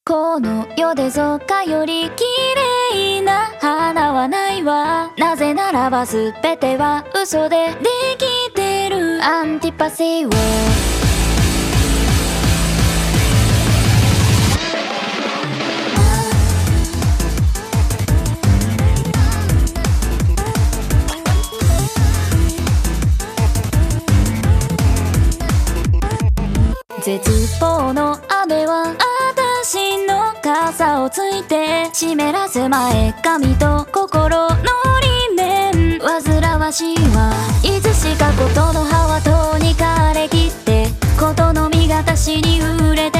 この世で造花より綺麗な花はないわ。なぜならば全ては嘘でできてる。アンティパシーを絶望の雨は私の傘をついて湿らせまえ髪と心の裏面。煩わしいはいつしかことの葉はとに枯れきってことの実が私に触れて